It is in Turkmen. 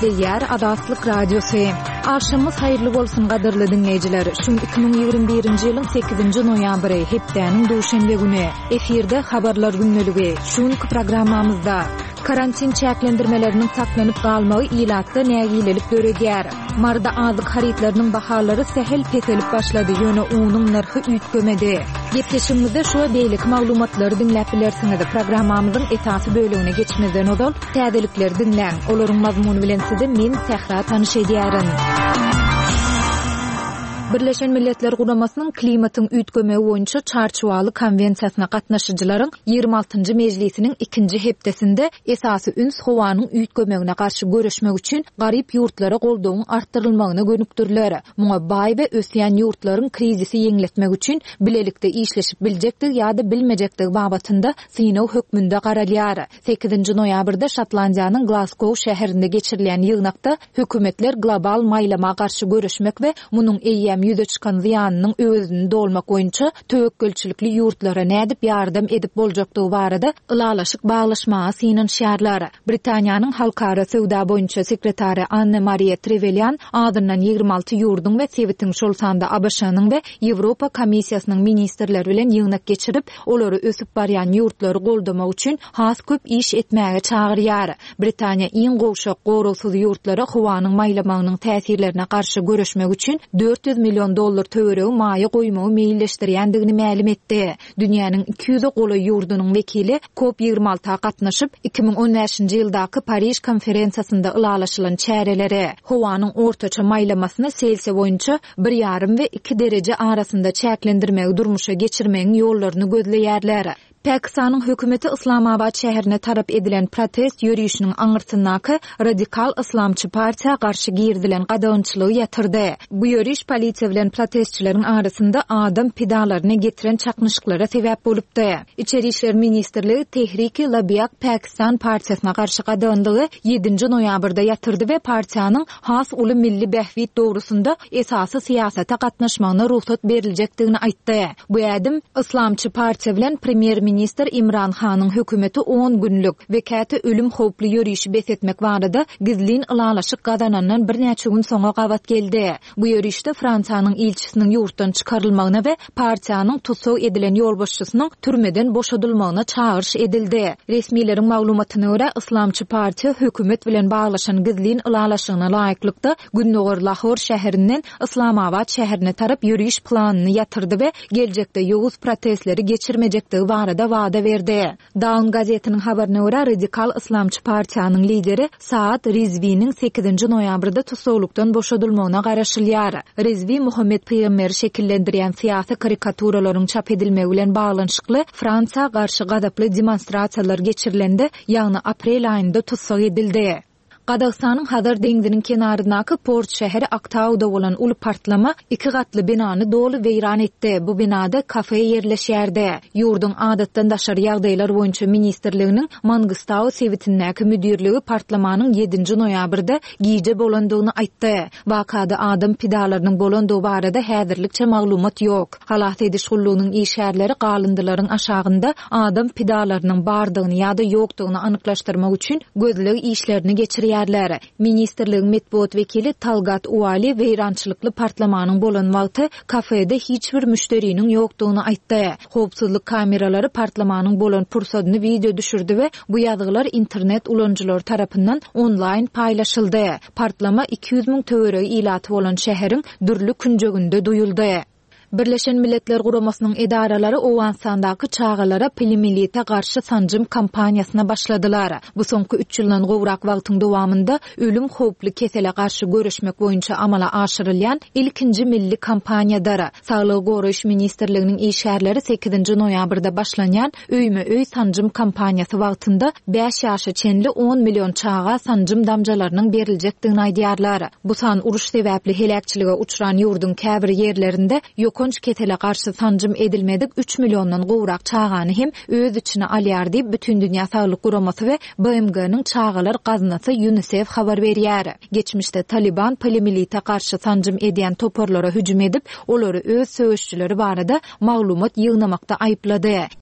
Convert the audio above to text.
Diýär Adaslyk Radiosu. Akşamyz haýyrly bolsun gadyrly dinleýijiler. Şu 2021-nji ýylyň 8-nji noýabry hepdeniň duşanbe güni efirde habarlar günneligi. Şuňky programmamyzda karantin çäklendirmeleriniň saklanyp galmagy ilatda nägilelip döredýär. Marda azyk haritlarynyň bahalary sehel petelip başlady. Ýöne unyň narhy üýtgemedi. Ýetişimizde şu beýlik maglumatlary dinläp bilersiňiz. Programmamyzyň esasy bölümine geçmeden odal täzelikleri dinlän. Olaryň mazmuny bilen sizi men Sehra tanyş edýärin. Birleşen Milletler Guramasynyň klimatyň üýtgeme boýunça çarçuwaly konwensiýasyna gatnaşyjylaryň 26-njy mejlisiniň 2-nji hepdesinde esasy üns howanyň üýtgemegine garşy görüşmek üçin garyp ýurtlara goldawyň artdyrylmagyna gönükdirler. Muňa baý we ösýän ýurtlaryň krizisi ýeňletmek üçin bilelikde işleşip biljekdir ýa-da bilmejekdir babatynda synaw hökmünde garalýar. 8-nji noýabrda Şotlandiýanyň Glasgow şäherinde geçirilen ýygnakda hökümetler global maýlama garşy görüşmek we munyň ýüze çykan ziýanynyň özüni dolmak boýunça töwekkülçilikli ýurtlara nädip ýardam edip boljakdygy barada ılalaşyk baglaşmaga synanýarlar. Britaniýanyň halkara sowda boýunça sekretary Anne-Marie Trevelyan adyndan 26 ýurdun we Sewitin şol sanda ABŞ-nyň we Ýewropa Komissiýasynyň ministrleri bilen ýygnak geçirip, olary ösüp barýan ýurtlary goldamak üçin has köp iş etmäge çagyrýar. Britaniýa iň gowşak gorusuz ýurtlara howanyň maýlamagynyň täsirlerine garşy görüşmek üçin $400 milyon töweregi maýa goýmagy meýilleşdirýändigini ma'lum etdi. Dünýäniň 200 goly ýurdunyň wekili COP26-a gatnaşyp 2015-nji ýyldaky Paris konferensiýasynda ılalaşylan çäreleri howanyň ortaça maýlamasyny Selsiýa boýunça 1,5 we 2 derece arasynda çäklendirmegi durmuşa geçirmegiň ýollaryny gözleýärler. Pakistanyň hökümeti Islamabad şäherine tarap edilen protest ýürüýüşiniň aňyrtyndaky radikal islamçy partiýa garşy girdilen gadagynçylygy ýatyrdy. Bu ýürüýüş polisiýa bilen protestçileriň arasynda adam pidalaryny getiren çakmyşyklara sebäp bolupdy. İçeri işler ministrligi Tehrik-i Labyak Pakistan partiýasyna garşy gadagyndygy 7-nji noýabrda ýatyrdy we partiýanyň has uly milli bähwit dogrusunda esasy siýasata gatnaşmagyna ruhsat beriljekdigini aýtdy. Bu ýadım islamçy partiýa bilen premier Minister İmran Hanyň hökümeti 10 günlük wekati ölüm howply ýürüýüşi besetmek barada gizlin ılalaşyk gadanandan bir näçe gün soňra gawat geldi. Bu ýürüýüşde Fransanyň ilçisiniň ýurtdan çykarylmagyna we partiýanyň tutsaw edilen ýolbaşçysynyň türmeden boşadylmagyna çağırış edildi. Resmiýetiň maglumatyna görä islamçy partiýa hökümet bilen baglaşan gizlin ılalaşygyna laýyklykda Günnowar Lahor şäherinden Islamabad şäherine tarap ýürüýüş planyny ýatyrdy we geljekde ýowuz protestleri geçirmejekdigi barada wada berdi. Dawn gazetiniň habaryna görä radikal islamçy partiýanyň lideri Saad Rizviň 8-nji noýabrda tutsawlykdan boşadylmagyna garaşylýar. Rizvi Muhammed Peýgamber şekillendirýän syýasy karikaturalaryň çap edilmegi bilen baglanşykly Fransa garşy gadaply demonstrasiýalar geçirilende ýagny aprel aýynda tutsak edildi. Qadagstanyň Hadar deňiziniň kenaryndaky Port şäheri Aktauda bolan uly partlama 2 gatly binany dolu weýran etdi. Bu binada kafe ýerleşýärdi. Ýurdun adatdan daşary ýagdaýlar boýunça ministrliginiň Mangistau Sewitindäki müdirligi partlamanyň 7-nji noýabrda giýje bolandygyny aýtdy. Wakada adam pidalarynyň bolandygy barada häzirlikçe maglumat ýok. Halat ediş gullugynyň işgärleri galyndylaryň aşagynda adam pidalarynyň bardygyny ýa-da ýokdugyny anyklaşdyrmak üçin gözlegi işlerini geçirýär. Ministerligiň metbuat wekili Talgat Uali weýrançylykly partlamanyň bolan wagty kafede hiç bir müşteriniň ýokdugyny aýtdy. Howpsuzlyk kameralary partlamanyň bolan pursadyny video düşürdi we bu ýazgylar internet ulanjylary tarapyndan online paýlaşyldy. Partlama 200 000 töweregi ilaty bolan şäheriň dürli künjeginde duýuldy. Birleşen Milletler Guramasynyň edaralary Owansandaky çağalara pilimelite garşy sanjym kampaniýasyna başladylar. Bu soňky 3 ýyldan gowrak wagtyň dowamında ölüm howply kesele garşy görüşmek boýunça amala aşyrylýan ilkinji milli kampaniýadar. Saglyk goraýyş ministrliginiň işgärleri 8-nji noýabrda başlanýan öýme-öý sanjym kampaniýasy wagtynda 5 ýaşa çenli 10 milyon çağa sanjym damjalarynyň beriljekdigini aýdýarlar. Bu san uruş sebäpli helakçylyga uçran ýurdun käbir ýerlerinde konç ketele garşy sanjym edilmedik 3 milyondan gowrak çağany hem öz içine alýar diýip bütün dünýä saglyk guramasy we BMG-niň çağalar gaznasy UNICEF habar berýär. Geçmişde Taliban polimilite garşy sanjym edýän toporlara hüjüm edip, olary öz söýüşçileri barada maglumat ýygnamakda aýplady.